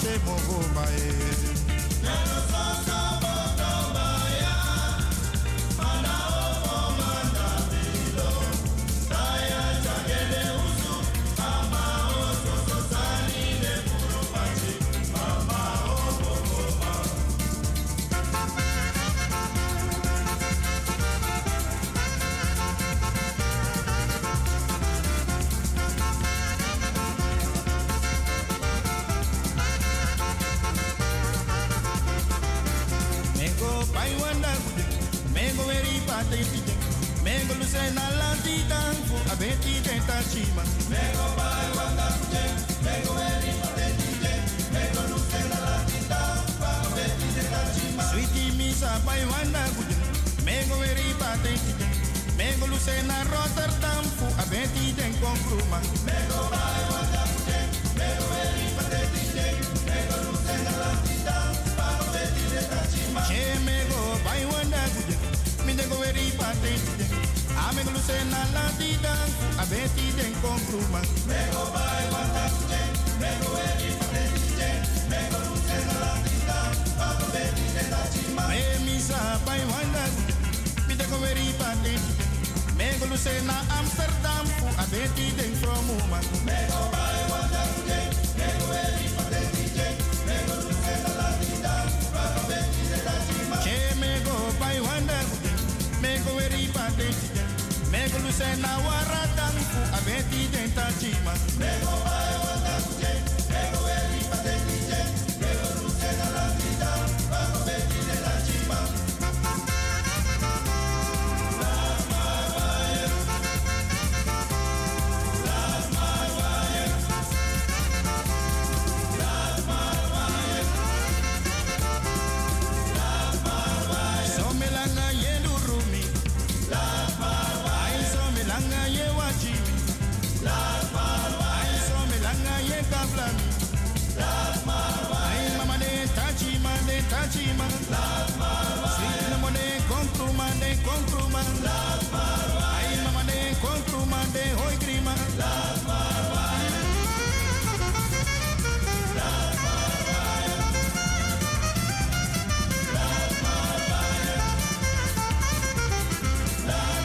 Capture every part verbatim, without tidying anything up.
te mogo bae. Mengo lucena la titan fu abeti tenta chima. Mengo bai wanda kuje, mengo eri pateti, mengo lucena la titan fu abeti tenta chima. Sweetie misa bai wanda kuje, mengo eri pateti, mengo lucena Rotterdam fu abeti ten konkruma. Mengo bai wanda kuje, mengo eri pateti, mengo lucena la titan fu abeti tenta chima. Che mengo bai wanda kuje, mengo eri pateti. Ame lucena la tida, abeti den konkruma. Mego bai wanda kuje, mego eri pateti, mego lucena la tida, abeti den tachima. Me misa bai wanda kuje, mi den eri pateti, mego lucena Amsterdam, abeti den fromuma. Mego bai wanda kuje, mego eri pateti, mego lucena la tida, abeti den tachima. Che mego bai wanda kuje, mego eri pateti. Mego lucena waradang fu abeti denta chima. Mego bai wanda kuje, mego eri pateti je. Mego lucena la vida, abeti denta chima. Las marwaya, las marwaya, las marwaya, las marwaya. So melanga yelurumi, las marwaya. Langa ye wachimi, las marwai. Ay so me langa ye kablami, las marwai. Ay mama de tachima de tachima, las marwai. Sweet no de konkruma de konkruma, las marwai. Ay mama de konkruma de hoy grima, las marwai. Las marwai, las marwai, las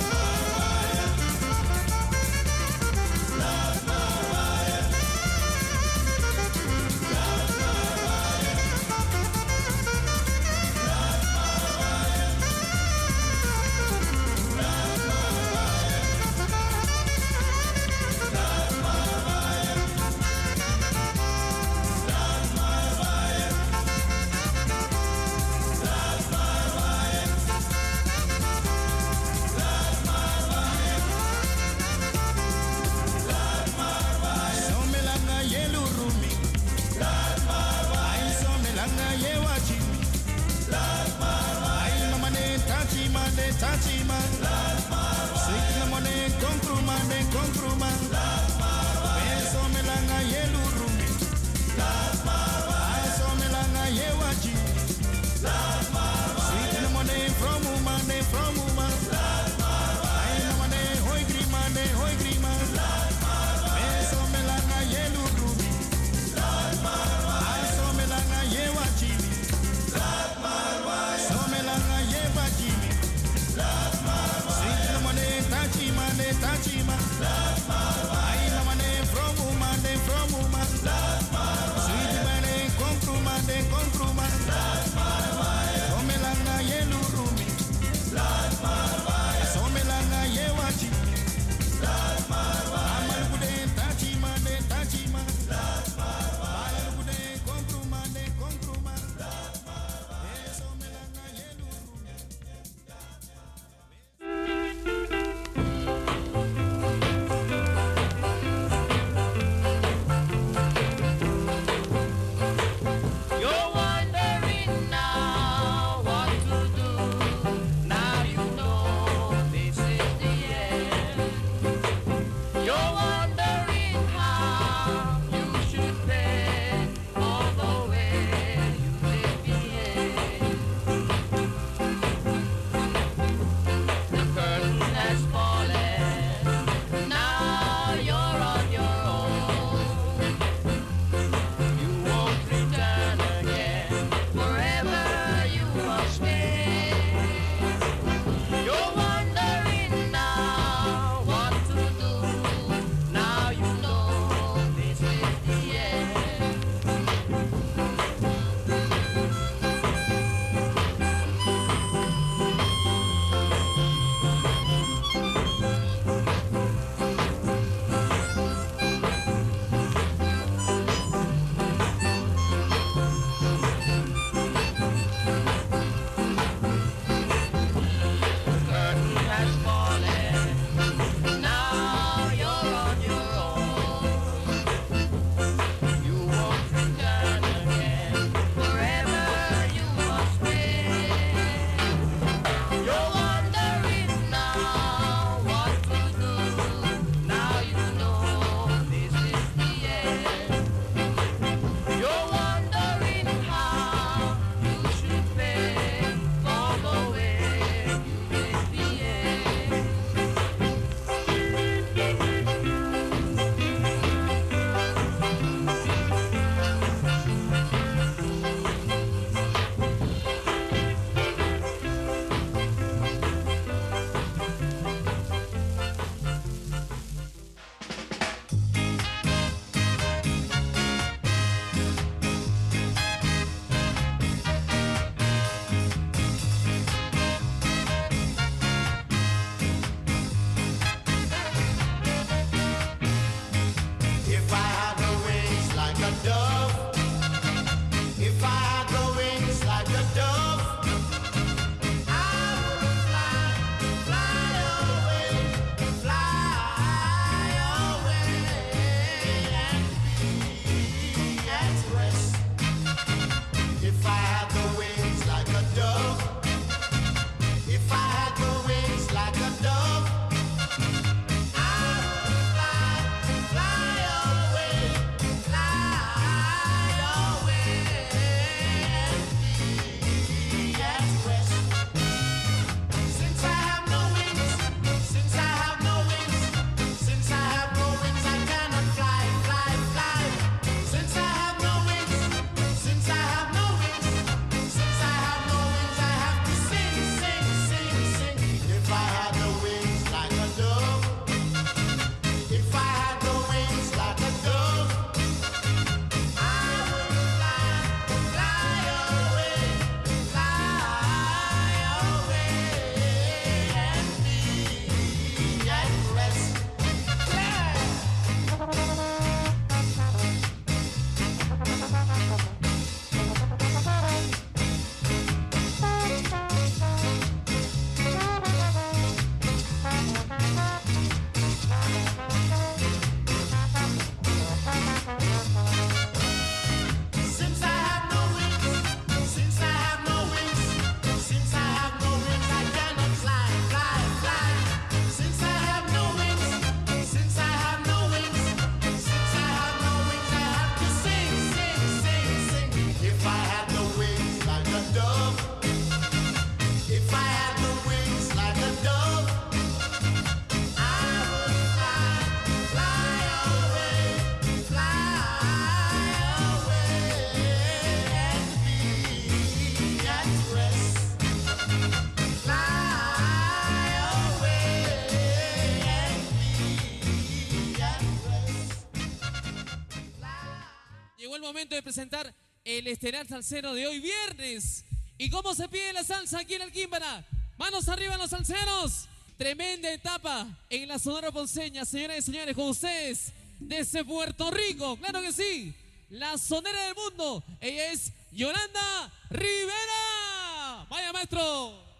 momento de presentar el estelar salsero de hoy viernes. ¿Y cómo se pide la salsa aquí en Alquímbara? Manos arriba los salseros. Tremenda etapa en la Sonora Ponceña, señoras y señores, con ustedes desde Puerto Rico, claro que sí, la sonera del mundo. Ella es Yolanda Rivera. Vaya, maestro.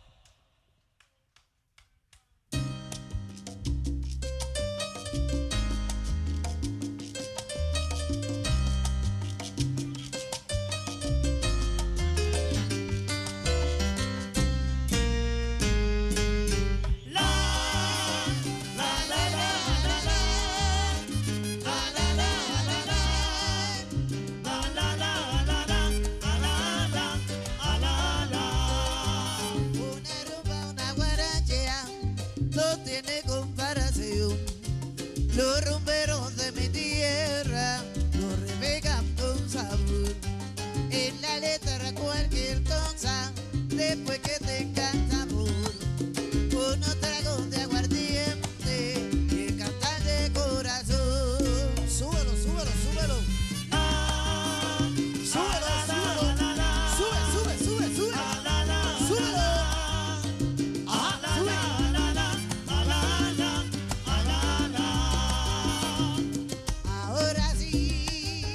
Los rumberos de mi tierra lo revegan con sabor. En la letra cualquier cosa, después que tenga sabor. Unos tragos de aguardiente que cantan de corazón. Súbelo, súbelo, súbelo. Ah, súbelo, súbelo. Sube, sube, sube, sube. Súbelo. Ajá, sube.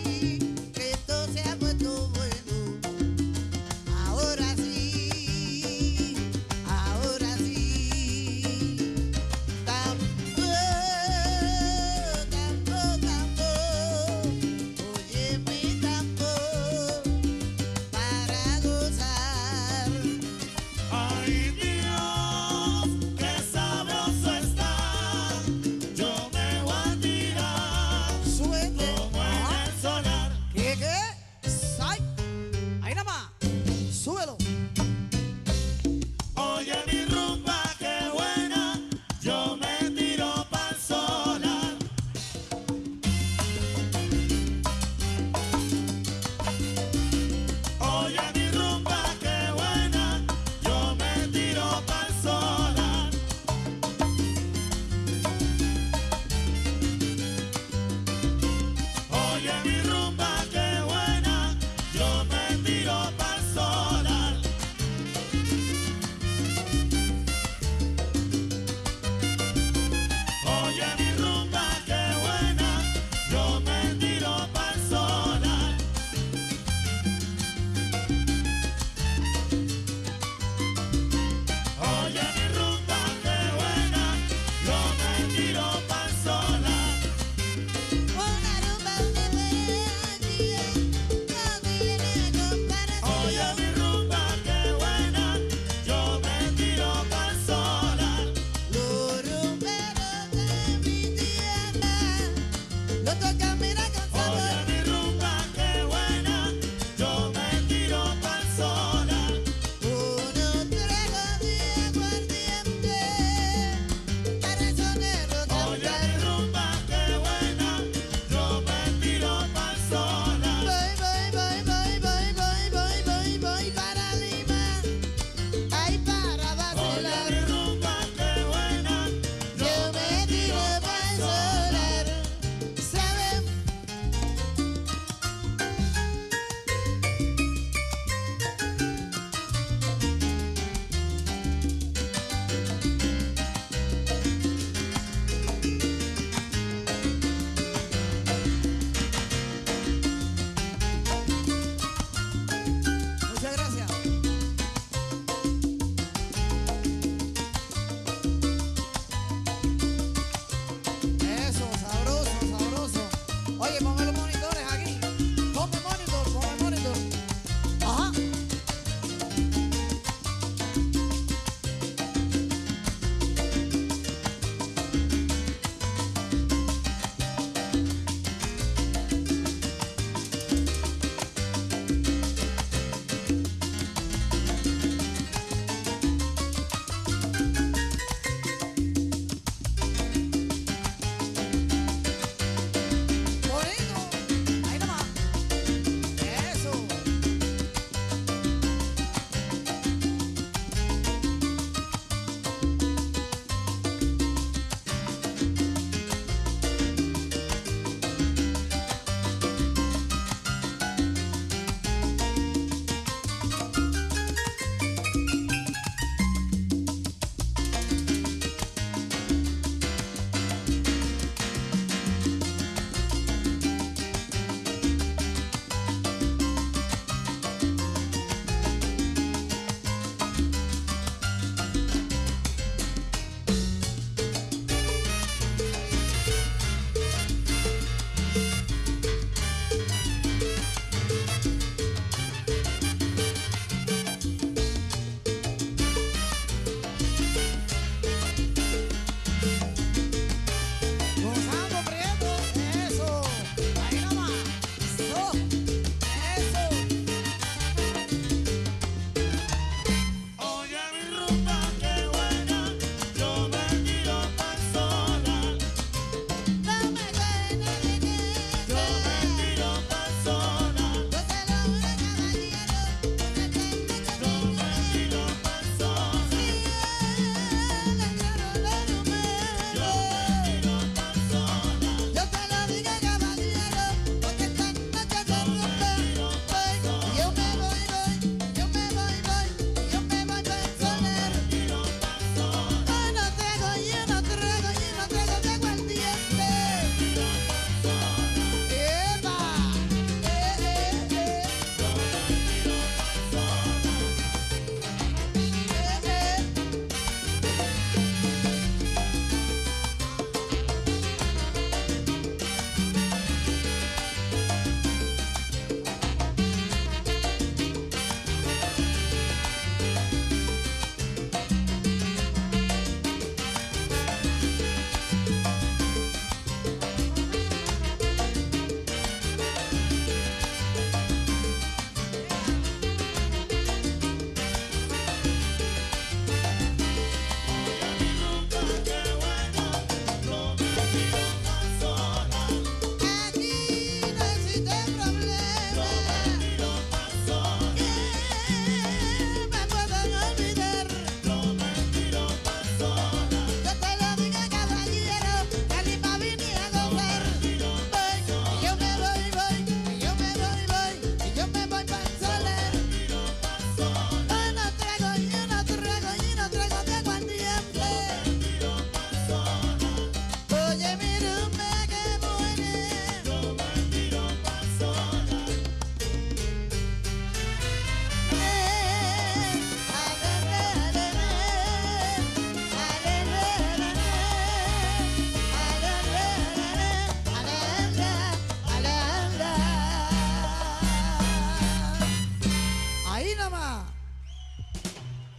Ahora sí,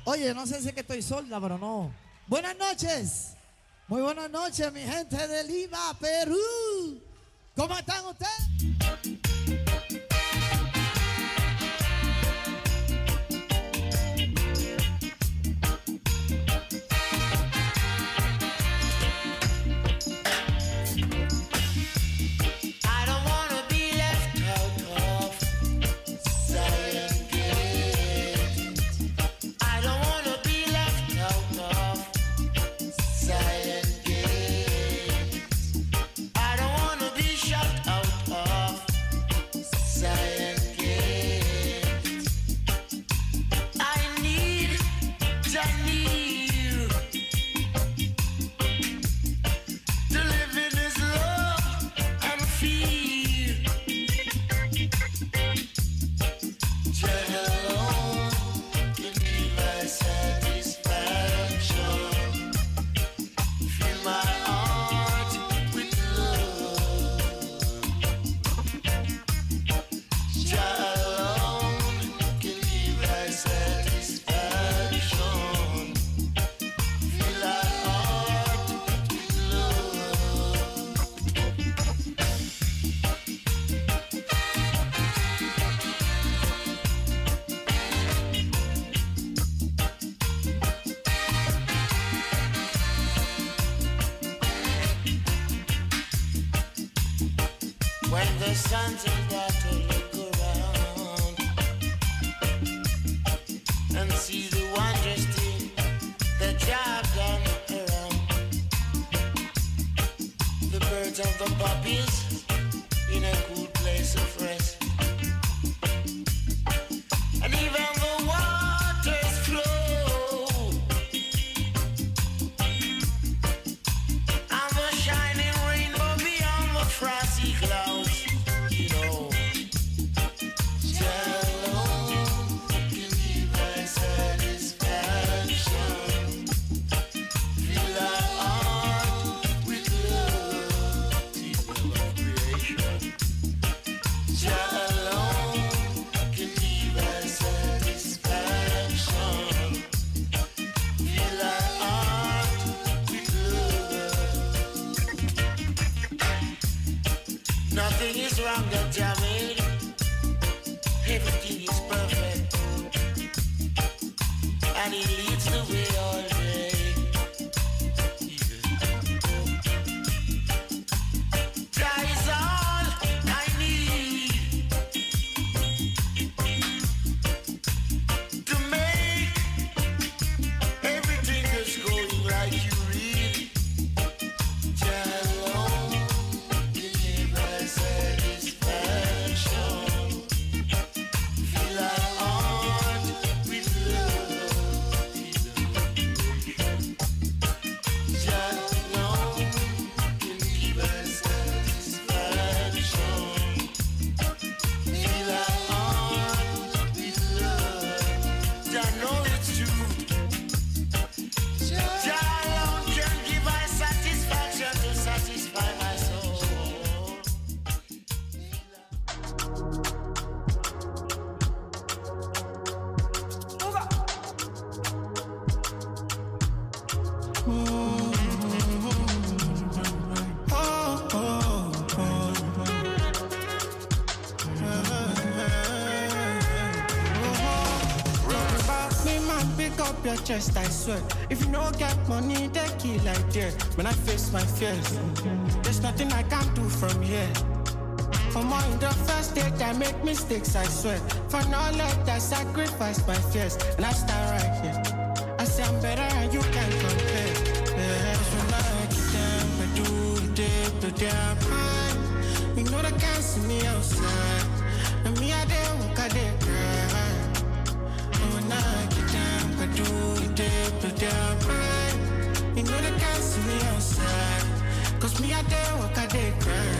Oye, no sé si es que estoy sorda, pero no. Buenas noches. Muy buenas noches, mi gente de Lima, Perú. ¿Cómo están ustedes? Chest, I swear. If you don't get money, they kill like that. When I face my fears, there's nothing I can do from here. For more in the first date, I make mistakes, I swear. For knowledge, I sacrifice my fears. And I stand right here. I say I'm better and you can compare. Yeah, so like them, I do the day to their mind. You know they can't see me outside. And me, I didn't walk out there cry. And when I get them, I do the day to their mind. You know they can't see me outside. Cause me, I didn't walk out there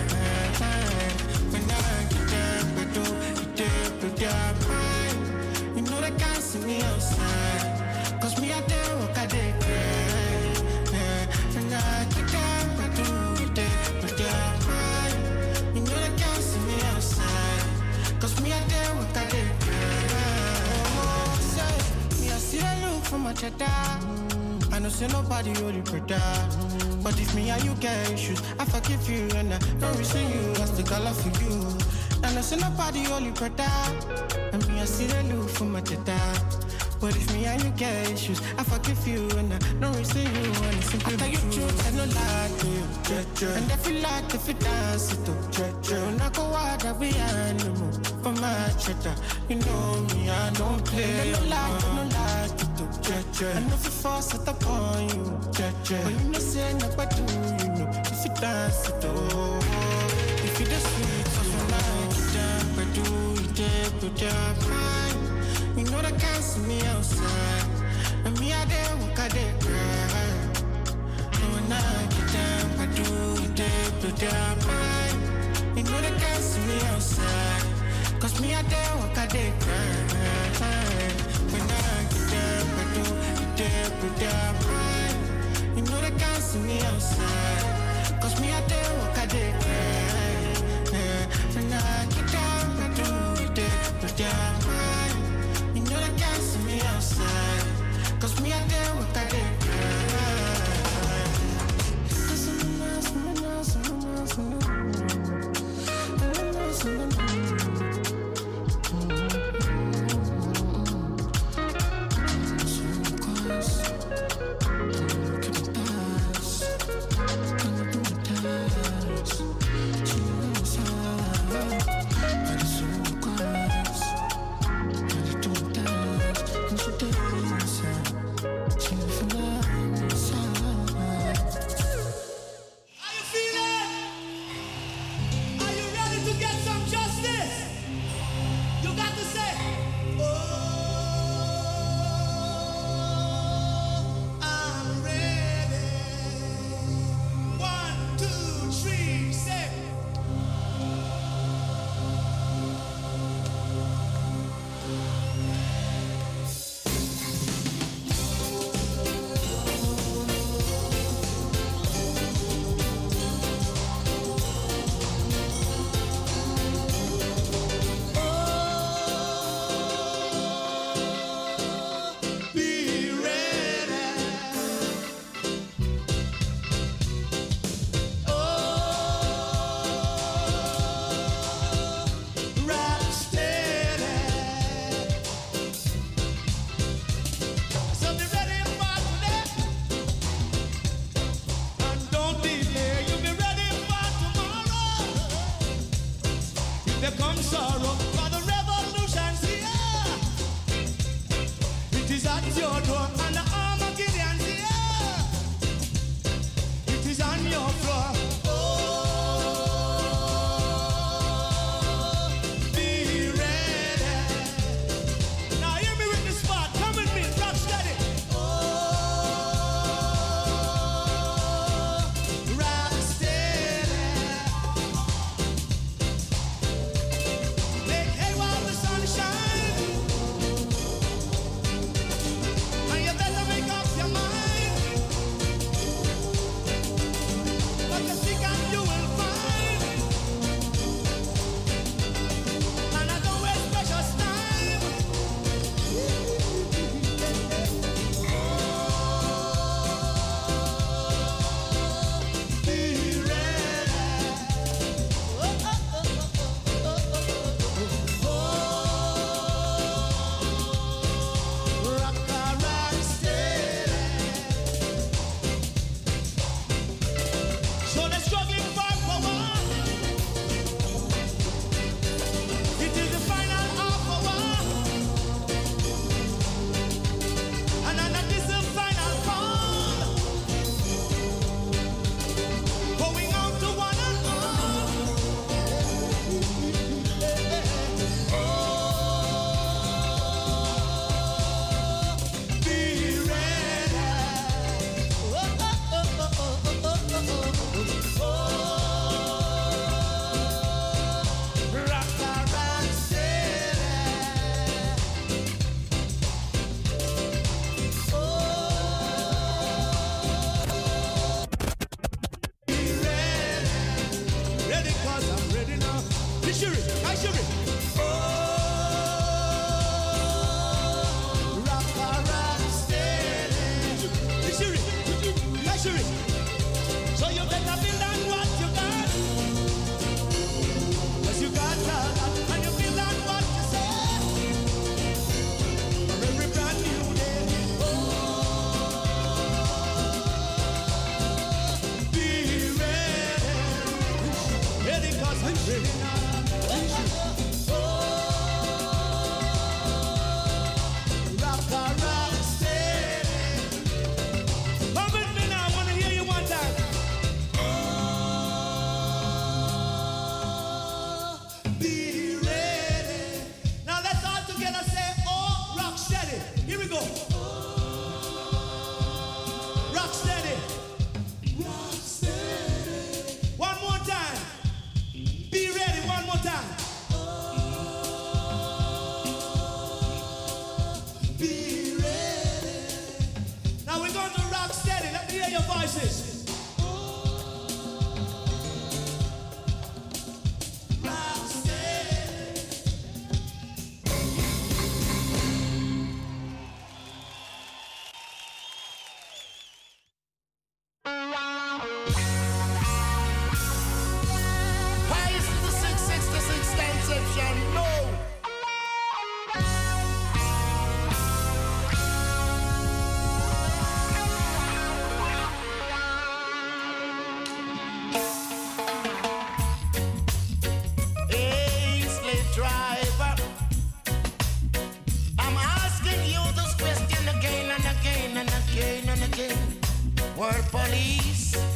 cry. When I get them, I do the day to their mind. You know they can't see me outside. Cause me, I didn't walk out there cry. When I get them, I do the day to their mind. You know they can't see me outside. for my cheddar. I know say nobody hold you brother. But if me and you get issues, I forgive you and I don't resent you. That's the color for you. I know say nobody hold you brother. And me I see the look for my cheddar. But if me and you get issues, I forgive you and I don't resent you. And it's simply I tell you truth, I no lie to you. And I feel like if you dance it up, when I go out, I'll be animal for my cheddar. You know me, I don't play. I no lie, I no lie to you. I know if you force it upon you, but you know say nobody do, you know. If you dance it up, if you just sweet, so you like it down, but do you take the job fine? You know they can't see me outside. And me I there walk a day cry. And when I get down, I do it day to day fine. You know they can't see me outside. Cause me I there walk a day cry. When I get down, I do it day to day fine. You know they can't see me outside. Cause me I there walk a day cry. When I get down, I do it day to day fine. You know they can't see me outside. Cause me out there with that day. Cause I'm a nice, I'm a nice, I'm a nice, I'm a nice, I'm a nice, I'm a rock, rock, stay. voices. Word police.